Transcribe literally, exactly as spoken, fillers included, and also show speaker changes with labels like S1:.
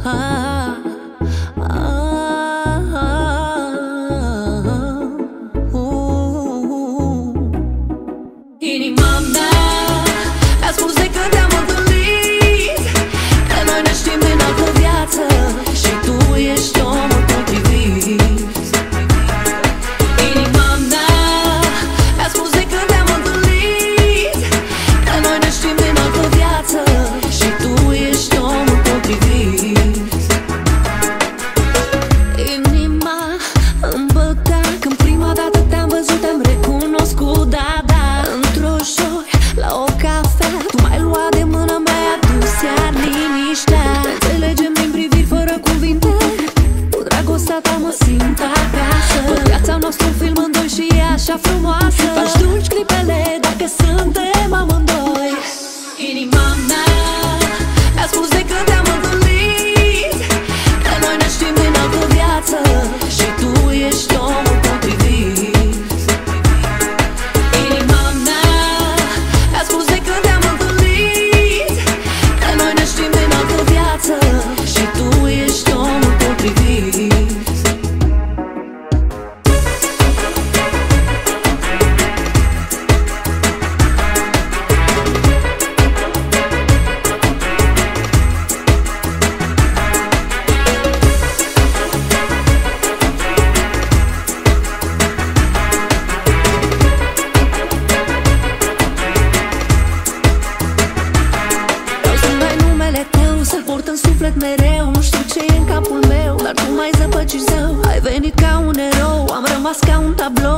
S1: ah, ah, uh. Inima mea mi-a spus de când te-am întâlnit că noi ne știm din altă viață și tu ești omul potrivit. Inima mea mi-a spus de când te-am întâlnit că noi ne știm din altă viață și tu ești omul potrivit. Inima îmi bătea când prima dată te-am văzut, te-am recunoscut, da, da. Într-o joi, la o cafea, tu m-ai luat de mână, mi-ai adus iar liniștea. Ne înțelegem din priviri fără cuvinte, cu dragostea ta mă simt acasă. Văd viața noastră un film în doi și e așa frumoasă. Faci dulci clipele dacă suntem amândoi. Inima mea mi-a spus de când te-am întâlnit că noi ne știm din altă viață și tu ești omul potrivit. Inima mea mi-a spus de când te-am întâlnit că noi ne știm din altă viață și tu ești omul potrivit. Să-l port în suflet mereu, nu știu ce e în capul meu, dar tu m-ai zăpăcit zău. Ai venit ca un erou, am rămas ca un tablou.